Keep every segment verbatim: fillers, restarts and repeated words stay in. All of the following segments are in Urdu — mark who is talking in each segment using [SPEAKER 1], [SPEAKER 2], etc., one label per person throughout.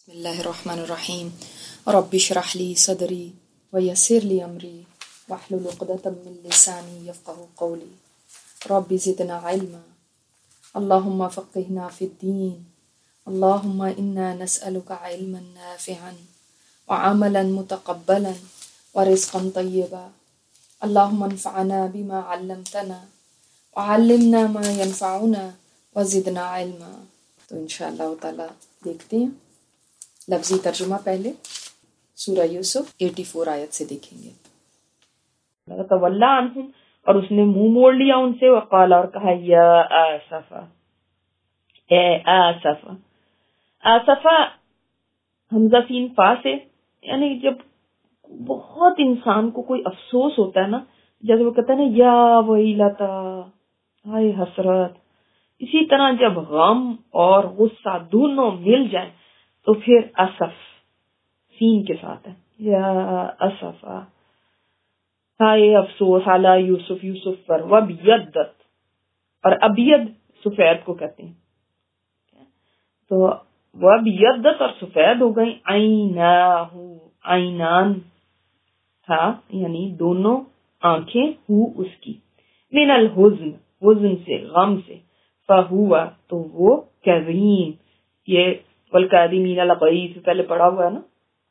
[SPEAKER 1] بسم الله الرحمن الرحيم رب اشرح لي صدري ويسر لي أمري واحلل عقدة من لساني يفقهوا قولي رب زدنا علما اللهم فقهنا في الدين اللهم إنا نسألك علما نافعا وعملا متقبلا ورزقا طيبا اللهم انفعنا بما علمتنا وعلمنا ما ينفعنا وزدنا علما. تو انشاءاللہ تعالی دیکھتے ہیں لفظی ترجمہ. پہلے سورہ یوسف چوراسی آیت سے دیکھیں گے.
[SPEAKER 2] تولا عنہم، اور اس نے منہ موڑ لیا ان سے، وقال، اور کہا، یا آسفا، اے آسفا. آسفا حمزہ سین فا سے، یعنی جب بہت انسان کو کوئی افسوس ہوتا ہے نا، جیسے وہ کہتا ہے نا یا ویلتا، ہائے حسرت، اسی طرح جب غم اور غصہ دونوں مل جائیں تو پھر اسف سین کے ساتھ ہے، یا اسفا، ہائے افسوس، علی یوسف، یوسف پر، وابیضت، اور ابید سفید کو کہتے ہیں، تو وابیضت اور سفید ہو گئی، عیناہ، عینان تھا یعنی دونوں آنکھیں، ہو اس کی، من الحزن، حزن سے، غم سے، فہوا تو وہ، کظیم، یہ والکاظمین الغیظ پہلے پڑھا ہوا ہے نا.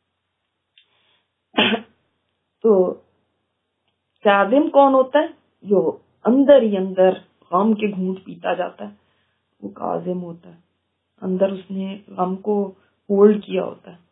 [SPEAKER 2] تو کاظم کون ہوتا ہے؟ جو اندر ہی اندر غم کے گھونٹ پیتا جاتا ہے، وہ کاظم ہوتا ہے، اندر اس نے غم کو ہولڈ کیا ہوتا ہے.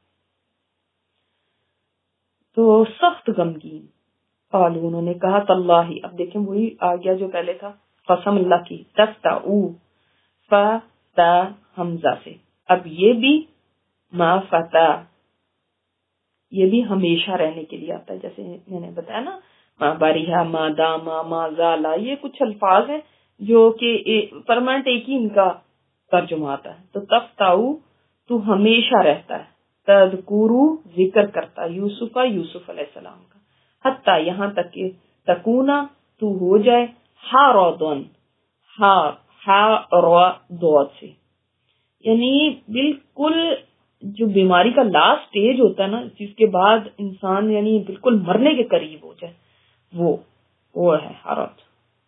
[SPEAKER 2] تو سخت غمگین، قالوا، انہوں نے کہا، تاللہ، اب دیکھیں وہی آ گیا جو پہلے تھا، قسم اللہ کی، تفتعو، فتا حمزہ سے، اب یہ بھی ما فتا، یہ بھی ہمیشہ رہنے کے لیے آتا ہے، جیسے میں نے بتایا نا، ما باریہا، ما داما، ما زالا، یہ کچھ الفاظ ہیں جو کہ پرماننٹ ایک ہی ان کا ترجمہ آتا ہے. تو تفتعو، تو ہمیشہ رہتا ہے، تذکرو، ذکر کرتا، یوسف، یوسف علیہ السلام کا، حتی، یہاں تک کہ، تکونا، تو ہو جائے، حارضن، ہا ہا را دوت سے، یعنی بالکل جو بیماری کا لاسٹ سٹیج ہوتا ہے نا، جس کے بعد انسان یعنی بالکل مرنے کے قریب ہو جائے، وہ وہ ہے حارض.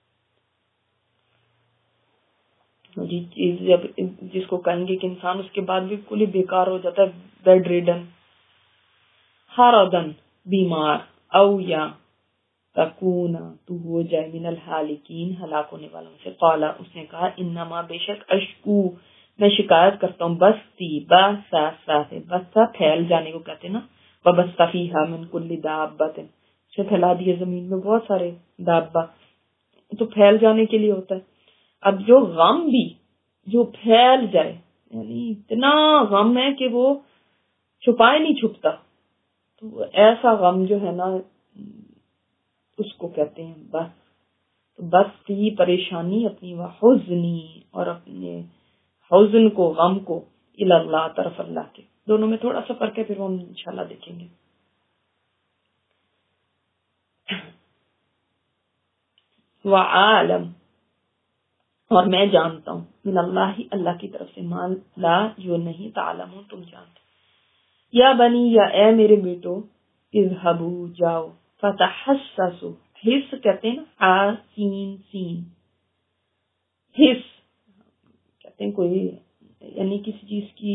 [SPEAKER 2] جی چیز جب جس کو کہیں گے کہ انسان اس کے بعد بالکل ہی بیکار ہو جاتا ہے، بیڈ ریڈن، حارضن، بیمار، او یا تکونا، تو ہو جائے، من الحالکین، ہلاک ہونے والوں سے. قالا، اس نے کہا، انما، بے شک، اشکو، میں شکایت کرتا ہوں، بستی، بسا سا سے، بسا پھیل جانے کو کہتے ہیں نا، وبسطا فیہا من کل دابۃ، سے پھیلا دیے زمین میں بہت سارے دابہ، تو پھیل جانے کے لیے ہوتا ہے. اب جو غم بھی جو پھیل جائے، یعنی اتنا غم ہے کہ وہ چھپائے نہیں چھپتا، تو ایسا غم جو ہے نا اس کو کہتے ہیں بس. تو بس کی پریشانی اپنی، وہ حزنی، اور اپنے حزن کو، غم کو، اللہ، طرف اللہ کے. دونوں میں تھوڑا سا فرق ہے، پھر ہم انشاءاللہ دیکھیں گے. وعالم، اور میں جانتا ہوں، من اللہ، اللہ کی طرف سے، ما لا، جو نہیں، تعلمون، تم جانتے. یا بنی، یا اے میرے بیٹو، اذهبوا، جاؤ، فتحسسوا، حس کہتے ہیں نا، آ سین سین، حس کہتے ہیں کوئی، یعنی کسی چیز کی،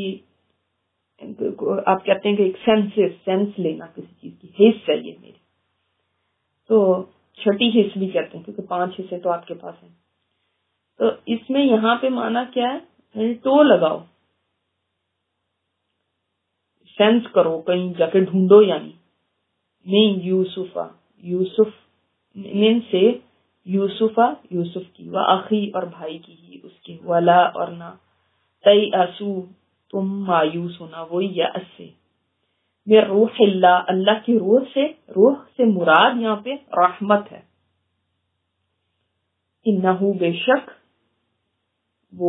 [SPEAKER 2] آپ کہتے ہیں کہ ایک سینس سینس لینا کسی چیز کی، حس ہے یہ میری. تو چھٹی حس بھی کہتے ہیں کیونکہ پانچ حصے تو آپ کے پاس ہیں. تو اس میں یہاں پہ معنی کیا ہے؟ یعنی ٹو لگاؤ، سینس کرو، کہیں جا کے ڈھونڈو، یعنی من یوسفا، یوسف، من سے یوسفا، یوسف کی، و اخی، اور بھائی کی ہی اس کے، ولا، اور نہ، تیأسو، تم مایوس ہونا، وہی یأس سے، من روح اللہ، اللہ کی روح سے، روح سے مراد یہاں پہ رحمت ہے. انہو، بے شک، وہ،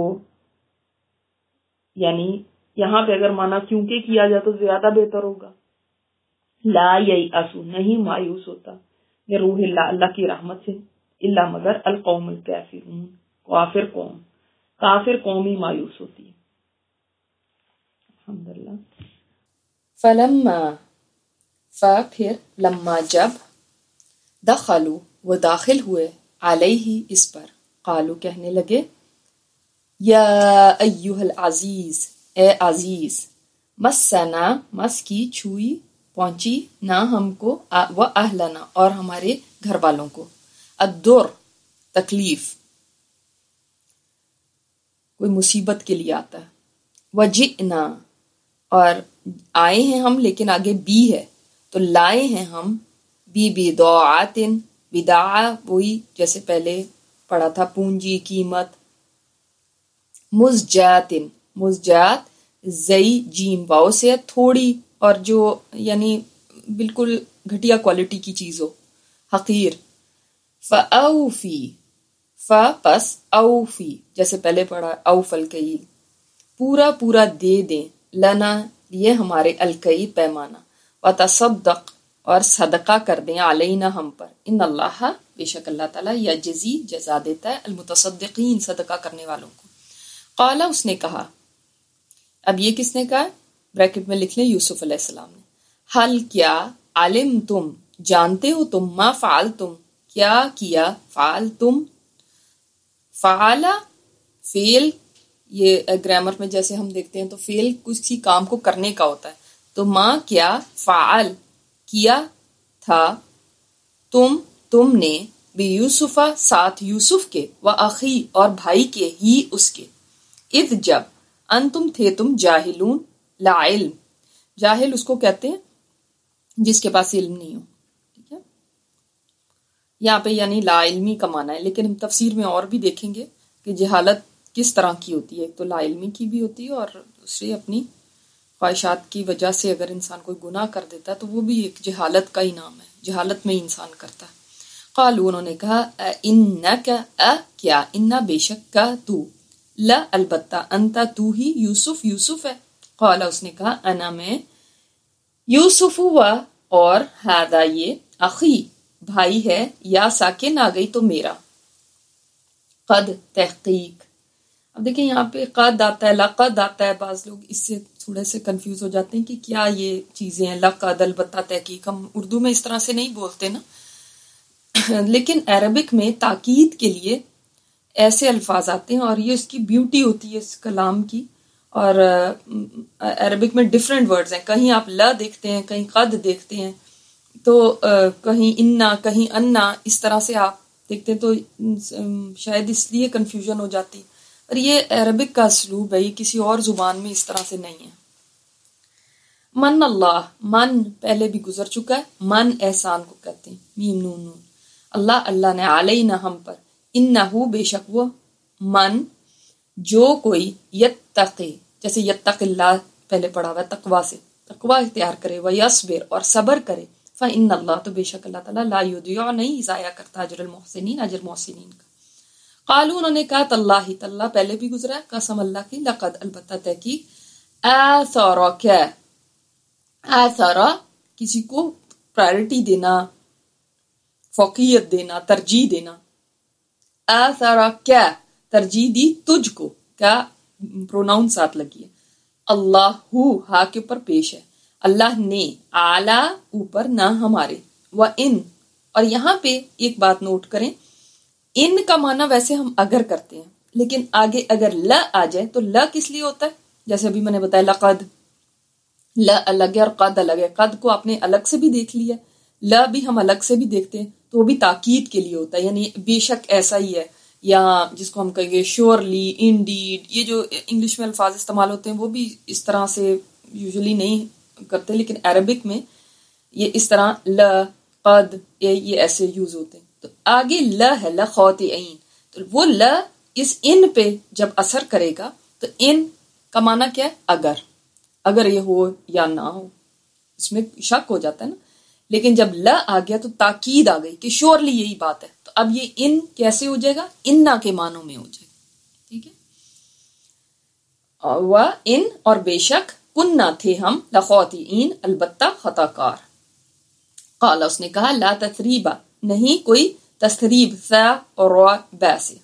[SPEAKER 2] یعنی یہاں پہ اگر مانا کیونکہ کیا جائے تو زیادہ بہتر ہوگا. لا ییأسو، نہیں مایوس ہوتا، من روح اللہ، اللہ کی رحمت سے، الا، مگر، القوم الکافرون، کافر قوم، کافر قوم ہی مایوس ہوتی ہے. الحمدللہ.
[SPEAKER 1] فلما ف پھر لما جب دخلوا وہ داخل ہوئے علیہ اس پر قالو کہنے لگے یا ایہا العزیز اے عزیز مسنا مس کی چھوئی پہنچی نہ ہم کو و اہلنا اور ہمارے گھر والوں کو الدر تکلیف کوئی مصیبت کے لیے آتا ہے وجئنا اور آئے ہیں ہم لیکن آگے بی ہے تو لائے ہیں ہم بی بضاعت بداع وہی جیسے پہلے پڑھا تھا پونجی قیمت مزجات مزجات زئی جیم واو سے تھوڑی اور جو یعنی بالکل گھٹیا کوالٹی کی چیز ہو حقیر فاوفی ف پس اوفی جیسے پہلے پڑھا اوف الکیل پورا پورا دے دیں لنا یہ ہمارے الکئی پیمانہ وتصدق اور صدقہ کر دیں علینا ہم پر ان اللہ بے شک اللہ تعالیٰ یجزی جزا دیتا ہے المتصدقین صدقہ کرنے والوں کو قالا اس نے کہا اب یہ کس نے کہا بریکٹ میں لکھ لیں یوسف علیہ السلام نے حل کیا علم تم جانتے ہو تم ما فعل تم کیا کیا فعل تم فعلا فعل یہ گرامر میں جیسے ہم دیکھتے ہیں تو فعل کسی کام کو کرنے کا ہوتا ہے تو ماں کیا فعل کیا تھا تم تم نے بی یوسفا ساتھ یوسف کے و اخی اور بھائی کے ہی اس کے اذ جب ان تم تھے تم جاہلون لا علم جاہل اس کو کہتے ہیں جس کے پاس علم نہیں ہو ٹھیک ہے یہاں پہ یعنی لا علمی کا معنی ہے لیکن ہم تفسیر میں اور بھی دیکھیں گے کہ جہالت کس طرح کی ہوتی ہے ایک تو لا علمی کی بھی ہوتی ہے اور دوسری اپنی خواہشات کی وجہ سے اگر انسان کوئی گناہ کر دیتا ہے تو وہ بھی ایک جہالت کا ہی نام ہے جہالت میں انسان کرتا ہے قالو انہوں نے کہا انکا ا کیا انا بے شک کا تو لا البتہ انتا تو ہی یوسف یوسف ہے قالا اس نے کہا انا میں یوسف ہوا اور ہذا یہ اخی بھائی ہے یا ساکن آ گئی تو میرا قد تحقیق اب دیکھیں یہاں پہ قد آتا ہے لقد آتا ہے بعض لوگ اس سے تھوڑے سے کنفیوز ہو جاتے ہیں کہ کیا یہ چیزیں ہیں لقد البتہ تحقیق ہم اردو میں اس طرح سے نہیں بولتے نا لیکن عربک میں تاکید کے لیے ایسے الفاظ آتے ہیں اور یہ اس کی بیوٹی ہوتی ہے اس کلام کی اور عربک میں ڈفرینٹ ورڈز ہیں کہیں آپ لا دیکھتے ہیں کہیں قد دیکھتے ہیں تو کہیں انا کہیں انا اس طرح سے آپ دیکھتے ہیں تو شاید اس لیے کنفیوژن ہو جاتی اور یہ عربک کا اسلوب ہے یہ کسی اور زبان میں اس طرح سے نہیں ہے من اللہ من پہلے بھی گزر چکا ہے من احسان کو کہتے ہیں میم نون نون اللہ اللہ نے علینا ہم پر انہو بے شک وہ من جو کوئی یتقی جیسے یتق اللہ پہلے پڑھا ہوا ہے تقوی سے تقوی اختیار کرے ویصبر اور صبر کرے فإن اللہ تو بے شک اللہ تعالیٰ لا یضیع نہیں ضائع کرتا اجر المحسنین اجر محسنین کا قالو انہوں نے کہا تاللہ تاللہ پہلے بھی گزرا ہے قسم اللہ کی لقد البتہ تحقیق آثارا کیا آثارا کسی کو پرائرٹی دینا فوقیت دینا ترجیح دینا آثارا کیا ترجیح دی تجھ کو کیا پروناؤن ساتھ لگی ہے اللہ ہو ہا کے اوپر پیش ہے اللہ نے اعلی اوپر نہ ہمارے و ان اور یہاں پہ ایک بات نوٹ کریں ان کا معنی ویسے ہم اگر کرتے ہیں لیکن آگے اگر لا آ جائے تو لا کس لیے ہوتا ہے جیسے ابھی میں نے بتایا لقد لا الگ ہے اور قد الگ ہے قد کو آپ نے الگ سے بھی دیکھ لیا لا بھی ہم الگ سے بھی دیکھتے ہیں تو وہ بھی تاکید کے لیے ہوتا ہے یعنی بے شک ایسا ہی ہے یا جس کو ہم کہیں گے شیورلی انڈیڈ یہ جو انگلش میں الفاظ استعمال ہوتے ہیں وہ بھی اس طرح سے یوزلی نہیں کرتے لیکن عربک میں یہ اس طرح لا قد یہ ایسے یوز ہوتے ہیں تو آگے لا ہے لا خاطئین تو وہ لا اس ان پہ جب اثر کرے گا تو ان کا معنی کیا ہے اگر اگر یہ ہو یا نہ ہو اس میں شک ہو جاتا ہے نا لیکن جب لا آ گیا تو تاکید آ گئی کہ شیورلی یہی بات ہے تو اب یہ ان کیسے ہو جائے گا انا کے معنوں میں ہو جائے گا ٹھیک ہے و ان اور بے شک کننا تھے ہم لخاطئین البتہ خطا کار قال اس نے کہا لا تثریبا نہیں کوئی تثریب ثا اور را با سے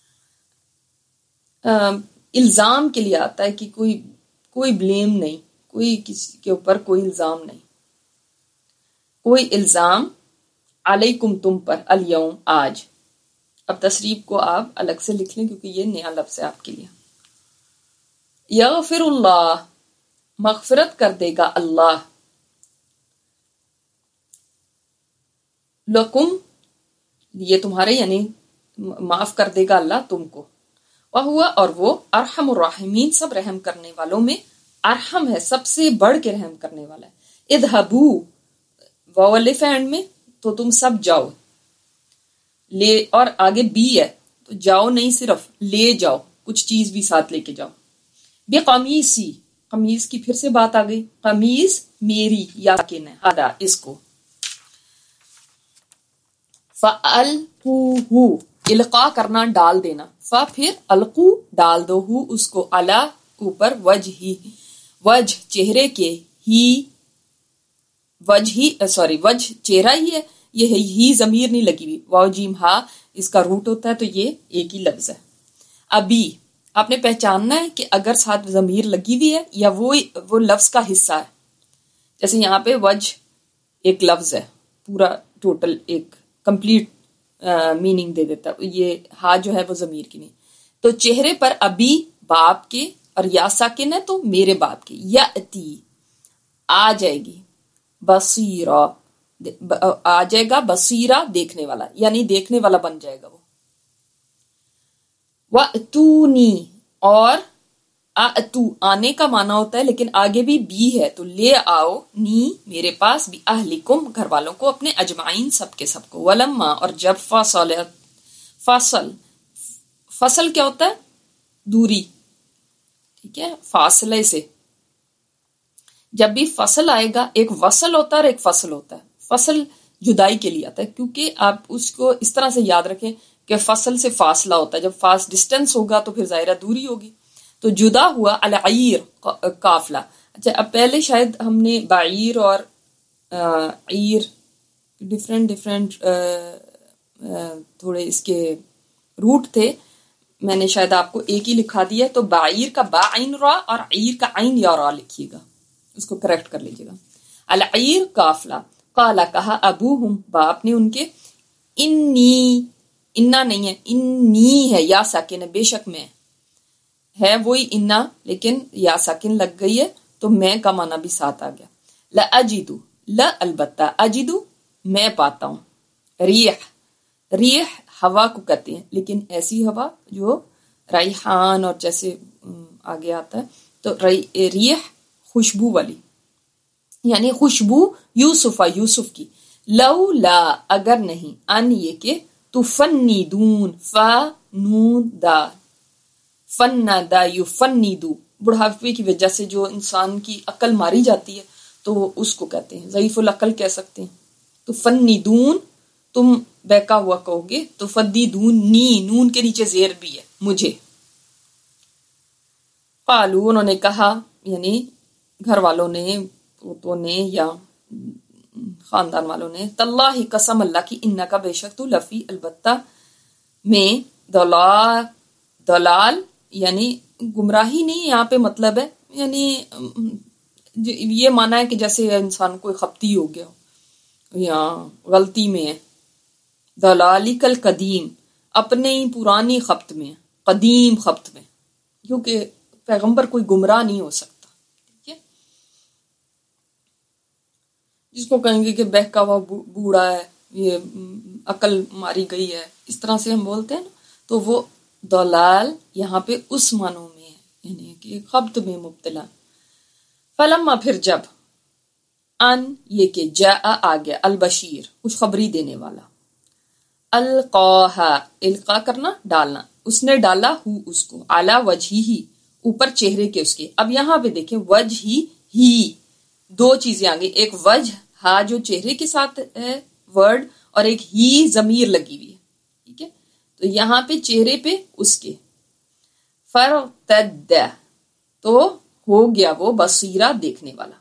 [SPEAKER 1] الزام کے لیے آتا ہے کہ کوئی کوئی بلیم نہیں کوئی کسی کے اوپر کوئی الزام نہیں. کوئی الزام علیکم تم پر، الیوم آج. اب تصریف کو آپ الگ سے لکھ لیں کیونکہ یہ نیا لفظ ہے آپ کے لیے. یغفر اللہ، مغفرت کر دے گا اللہ، لکم، یہ تمہارے یعنی معاف کر دے گا اللہ تم کو. وہوا، اور وہ ارحم الراحمین، سب رحم کرنے والوں میں ارحم ہے، سب سے بڑھ کے رحم کرنے والا ہے. اذهبوا، واو الف اینڈ میں، تو تم سب جاؤ. لے، اور آگے بی ہے تو جاؤ نہیں صرف لے جاؤ، کچھ چیز بھی ساتھ لے کے جاؤ. بے قمیصی، قمیص کی پھر سے بات آ گئی. قمیص میری یا ساکن ہے، ہدا اس کو. فَأَلْقُوهُ، القاء کرنا، ڈال دینا. فا پھر القو، ڈال دو، ہو اس کو، علا اوپر، وجہ ہی، وجہ چہرے کے، ہی وجہ ہی سوری وجہ چہرہ ہی ہے، یہ ہی ضمیر نہیں لگی ہوئی. واو جیم ہا اس کا روٹ ہوتا ہے تو یہ ایک ہی لفظ ہے. ابھی آپ نے پہچاننا ہے کہ اگر ساتھ ضمیر لگی ہوئی ہے یا وہ وہ لفظ کا حصہ ہے. جیسے یہاں پہ وجہ ایک لفظ ہے، پورا ٹوٹل ایک کمپلیٹ میننگ دے دیتا، یہ ہا جو ہے وہ ضمیر کی نہیں. تو چہرے پر ابھی باپ کے، اور یا ساکن ہے تو میرے باپ کے. یاتی، آ جائے گی. بصیرہ، آ جائے گا. بصیرہ، دیکھنے والا، یعنی دیکھنے والا بن جائے گا وہ. وَأْتُونِي، اور اتو آنے کا معنی ہوتا ہے لیکن آگے بھی بی ہے تو لے آؤ، نی میرے پاس، بھی اہلکم گھر والوں کو اپنے، اجمعین سب کے سب کو. ولما، اور جب فصل، فصل فصل کیا ہوتا ہے؟ دوری، ٹھیک ہے، فاصلے سے. جب بھی فصل آئے گا، ایک وصل ہوتا ہے اور ایک فصل ہوتا ہے. فصل جدائی کے لیے آتا ہے کیونکہ آپ اس کو اس طرح سے یاد رکھیں کہ فصل سے فاصلہ ہوتا ہے. جب فاس ڈسٹینس ہوگا تو پھر ظاہرہ دوری ہوگی. تو جدا ہوا العیر قافلہ. اچھا اب پہلے شاید ہم نے بعیر اور عیر ڈفرینٹ ڈفرینٹ تھوڑے اس کے روٹ تھے، میں نے شاید آپ کو ایک ہی لکھا دیا ہے. تو بعیر کا با عین را اور عیر کا عین یا را لکھیے گا، اس کو کریکٹ کر لیجیے گا. العیر قافلہ. قالا کہا، ابوہم باپ نے ان کے، انی، انا نہیں ہے، انی ہے، یا ساکن ہے، بے شک میں ہے وہی انا لیکن یا ساکن لگ گئی ہے تو میں کا معنی بھی ساتھ آ گیا. لأجدو، لا البتہ، اجدو میں پاتا ہوں. ریح، ریح ہوا کو کہتے ہیں لیکن ایسی ہوا جو ریحان اور جیسے آگے آتا ہے تو ریح خوشبو والی، یعنی خوشبو یوسف یوسف کی. لو لا، اگر نہیں، ان یہ کہ تفنیدون، فا نون دا، فن دا یفنیدو، بڑھاپے کی وجہ سے جو انسان کی عقل ماری جاتی ہے تو اس کو کہتے ہیں ضعیف العقل کہہ سکتے ہیں. تو فنیدون، تم بہکا ہوا کہو گے. تو فدیدون، نی نون کے نیچے زیر بھی ہے، مجھے. قالو، انہوں نے کہا، یعنی گھر والوں نے، پوتوں نے یا خاندان والوں نے، تاللہ قسم اللہ کی، انہ کا بے شک تو، لفی البتہ، میں، دلال، دلال یعنی گمراہی نہیں یہاں پہ مطلب ہے، یعنی یہ مانا ہے کہ جیسے انسان کوئی خپتی ہو گیا یا غلطی میں ہے. دلالی کل قدیم، اپنے ہی پرانی خپت میں، قدیم خپت میں، کیونکہ پیغمبر کوئی گمراہ نہیں ہو سکتا. ٹھیک ہے، جس کو کہیں گے کہ بہکا ہوا بوڑھا ہے، یہ عقل ماری گئی ہے، اس طرح سے ہم بولتے ہیں نا، تو وہ دلال یہاں پہ اس معنوں میں ہے، یعنی کہ خبط میں مبتلا. فلما، پھر جب، ان یہ کہ جاء آ گیا، البشیر خوشخبری دینے والا. القاہا، القا کرنا، ڈالنا، اس نے ڈالا ہو اس کو، علی وجہی، اوپر چہرے کے اس کے. اب یہاں پہ دیکھیں وجہی، ہی دو چیزیں آ گئی، ایک وجہ ہا جو چہرے کے ساتھ ہے ورڈ، اور ایک ہی ضمیر لگی ہوئی ہے. ٹھیک ہے، تو یہاں پہ چہرے پہ اس کے. فرتد، تو ہو گیا وہ، بصیرہ دیکھنے والا،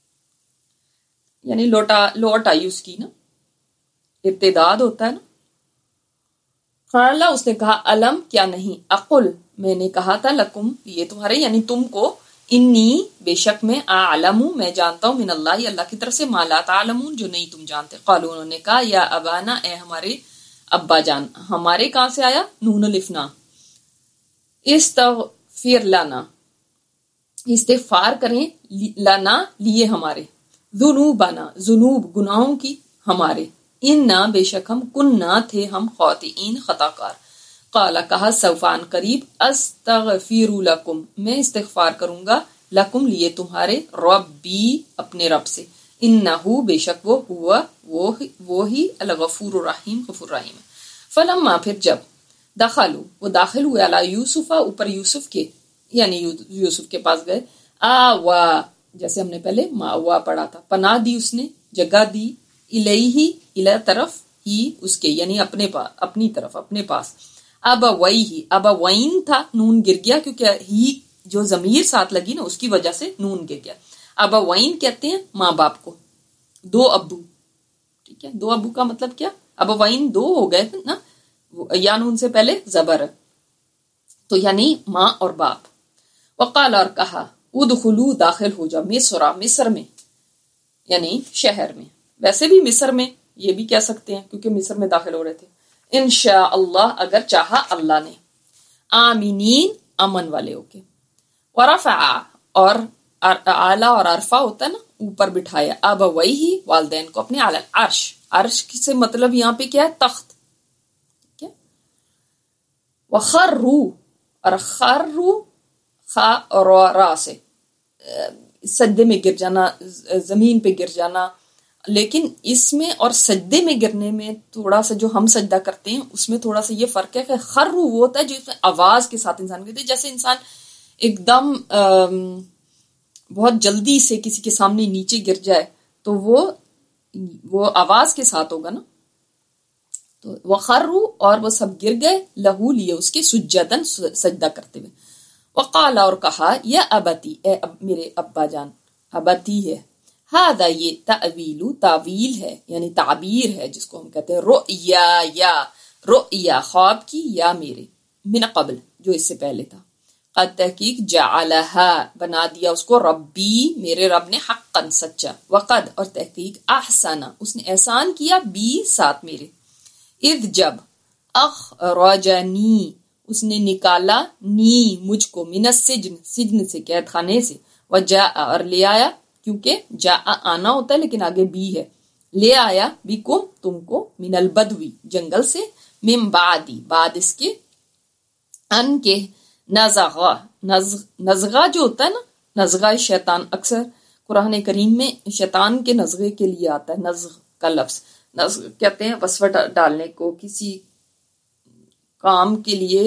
[SPEAKER 1] یعنی لوٹا لوٹ آئی اس کی نا، ارتداد ہوتا ہے نا. قال، اس نے کہا، علم کیا نہیں، اقل میں نے کہا تھا، لکم یہ تمہارے یعنی تم کو، انی بے شک میں اعلم میں جانتا ہوں من اللہ اللہ کی طرف سے ما لا تعلمون جو نہیں تم جانتے. قالوا انہوں نے کہا یا ابانا اے ہمارے ابا جان. ہمارے کہاں سے آیا؟ نون الفنا. استغفر لنا استغفار کریں لنا لیے ہمارے ذنوبنا ذنوب گناہوں کی ہمارے اننا بے شک ہم کننا تھے ہم خاطئین خطا کار. قال کہا سوفان قریب استغفر لکم میں استغفار کروں گا لکم لیے تمہارے ربی اپنے رب سے انہو بے شک وہ ہوا وہی الغفور الرحیم غفور رحیم. فلما پھر جب دخلوا وہ داخل ہوئے علی یوسف اوپر یوسف کے یعنی یوسف کے پاس گئے آوا جیسے ہم نے پہلے ماوا پڑھا تھا پناہ دی اس نے جگہ دی الیہ الی طرف ہی اس کے یعنی اپنے پاس اپنی طرف اپنے پاس. ابویہ ابوین تھا نون گر گیا کیونکہ ہی جو ضمیر ساتھ لگی نا اس کی وجہ سے نون گر گیا. ابوین کہتے ہیں ماں باپ کو دو ابو. ٹھیک ہے دو ابو کا مطلب کیا؟ ابوین دو ہو گئے نا یا نون سے پہلے زبر تو یعنی ماں اور باپ. وقال اور کہا ادخلوا داخل ہو جاؤ مصر مصر میں یعنی شہر میں. ویسے بھی مصر میں یہ بھی کہہ سکتے ہیں کیونکہ مصر میں داخل ہو رہے تھے. انشاء اللہ اگر چاہا اللہ نے. آمینین امن والے ہو کے. ورفع اور اعلیٰ اور عرفہ ہوتا ہے نا اوپر بٹھایا ابویہ والدین کو اپنے اعلیٰ عرش. عرش سے مطلب یہاں پہ کیا ہے؟ تخت. ٹھیک ہے. وخروا اور خروا خا اور را سے سجدے میں گر جانا زمین پہ گر جانا. لیکن اس میں اور سجدے میں گرنے میں تھوڑا سا جو ہم سجدہ کرتے ہیں اس میں تھوڑا سا یہ فرق ہے کہ خرو وہ ہوتا ہے جو اس میں آواز کے ساتھ انسان کرتے ہیں. جیسے انسان ایک دم بہت جلدی سے کسی کے سامنے نیچے گر جائے تو وہ وہ آواز کے ساتھ ہوگا نا. تو وہ خرو اور وہ سب گر گئے لہو لیے اس کے سجدن سجدہ کرتے ہوئے. وقال اور کہا یا ابتی اے اب میرے ابا جان. ابتی ہے ہاذا یہ تعویل تعویل ہے یعنی تعبیر ہے جس کو ہم کہتے ہیں رؤیا یا رؤیا خواب کی یا میرے من قبل جو اس سے پہلے تھا. قد تحقیق جعلہا بنا دیا اس کو ربی میرے رب نے حقا سچا. وقد اور تحقیق احسنا اس نے احسان کیا بی ساتھ میرے. اذ جب اخرجنی اس نے نکالا نی مجھ کو من السجن سجن سے قید خانے سے. وجاء اور لے آیا کیونکہ جا آنا ہوتا ہے لیکن آگے بی ہے. لے آیا بکم تم کو من البدوی جنگل سے من بعدی بعد اس کے ان کے نزغا نزغا جو ہوتا ہے نا نزغہ شیطان اکثر قرآن کریم میں شیطان کے نزغے کے لیے آتا ہے. نزغ کا لفظ نزغ کہتے ہیں وسوسہ ڈالنے کو کسی کام کے لیے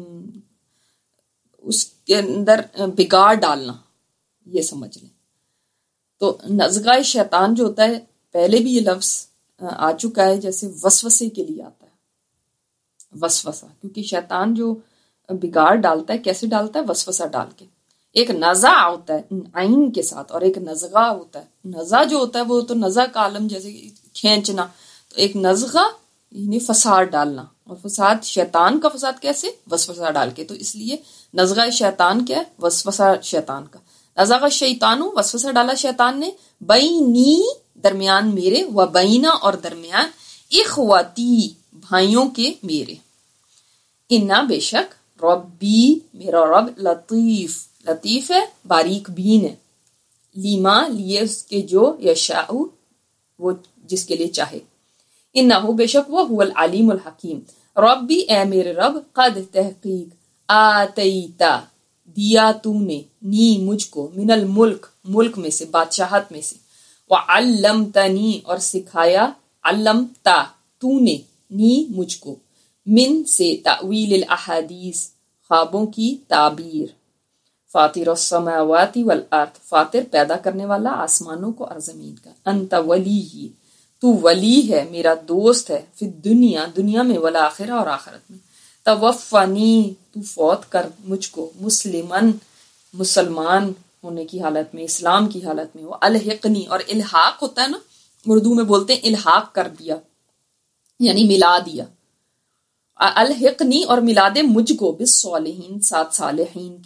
[SPEAKER 1] اس کے اندر بگاڑ ڈالنا یہ سمجھ لیں. تو نزغہ شیطان جو ہوتا ہے پہلے بھی یہ لفظ آ چکا ہے جیسے وسوسے کے لیے آتا ہے وسوسہ کیونکہ شیطان جو بگاڑ ڈالتا ہے کیسے ڈالتا ہے؟ وسوسہ ڈال کے. ایک نزع ہوتا ہے عین کے ساتھ اور ایک نزغہ ہوتا ہے. نزع جو ہوتا ہے وہ تو نزع کا عالم جیسے کھینچنا. تو ایک نزغہ یعنی فساد ڈالنا اور فساد شیطان کا فساد کیسے؟ وسوسہ ڈال کے. تو اس لیے نزغہ شیطان کیا ہے؟ وسوسہ شیطان کا. نزغ الشیطان وسوسہ ڈالا شیطان نے بینی درمیان میرے و بینا اور درمیان اخواتی بھائیوں کے میرے. انا بے شک ربی میرا رب لطیف لطیف ہے باریک بین ہے. لیما لیے اس کے جو یشاء وہ جس کے لیے چاہے. انہو بے شک وہ هو العلیم الحکیم. ربی اے میرے رب قد تحقیق آتیتا دیا تو نے نی مجھ کو من الملک ملک میں سے بادشاہت میں سے. وعلمتنی اور سکھایا علمتا تو نے نی مجھ کو من سے تأویل الاحادیث خوابوں کی تعبیر. فاطر السماوات والارض فاطر پیدا کرنے والا آسمانوں کو اور زمین کا. انت ولی تو ولی ہے میرا دوست ہے فی دنیا دنیا میں والآخرہ اور آخرت میں. توفنی تو فوت کر مجھ کو مسلمن مسلمان ہونے کی حالت میں اسلام کی حالت میں. وہ الحقنی اور الحاق ہوتا ہے نا اردو میں بولتے ہیں الحاق کر دیا یعنی ملا دیا. الحقنی اور ملا دے مجھ کو بالصالحین ساتھ صالحین کے.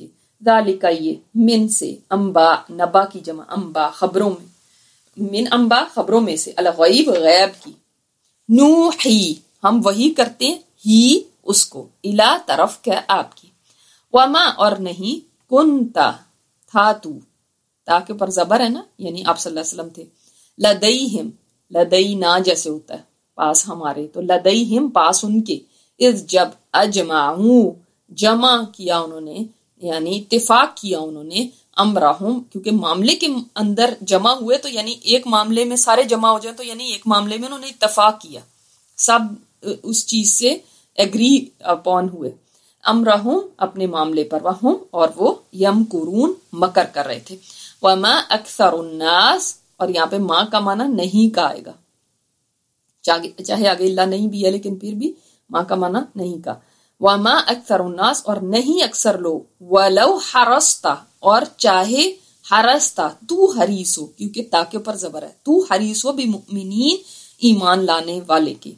[SPEAKER 1] ذالک یہ من سے انبا نبا کی جمع انبا خبروں میں من انبا خبروں میں سے الغیب غیب کی نوحی ہم وحی کرتے ہیں ہی اس کو الا طرف کے آپ کی وما اور نہیں کنتا تھا تو تاکہ پر زبر ہے نا یعنی آپ صلی اللہ علیہ وسلم تھے لدیہم لدینا جیسے ہوتا ہے پاس ہمارے تو لدیہم پاس ان کے اذ جب اجمعو جمع کیا انہوں نے یعنی اتفاق کیا انہوں نے امرہم کیونکہ معاملے کے اندر جمع ہوئے تو یعنی ایک معاملے میں سارے جمع ہو جائیں تو یعنی ایک معاملے میں انہوں نے اتفاق کیا سب اس چیز سے ایگری اپون ہوئے امرہم اپنے معاملے پر وہم اور وہ یمکرون مکر کر رہے تھے وما اکثر الناس اور یہاں پہ ماں کا معنی نہیں کا آئے گا چاہے آگے اللہ نہیں بھی ہے لیکن پھر بھی ماں کا معنی نہیں کا وما اکثر الناس اور نہیں اکثر لوگ ولو حرستا اور چاہے حرستا تو حریص ہو کیونکہ تاکہ پر زبر ہے تو حریص ہو بمؤمنین ایمان لانے والے کے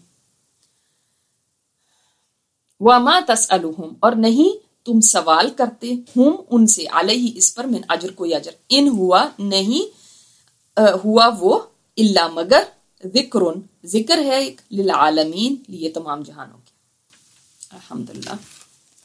[SPEAKER 1] وما تسألهم اور نہیں تم سوال کرتے ہم ان سے علیہ اس پر من اجر کوئی اجر ان ہوا نہیں ہوا وہ الا مگر ذکر ذکر ہے للعالمین لیے تمام جہانوں کے الحمدللہ.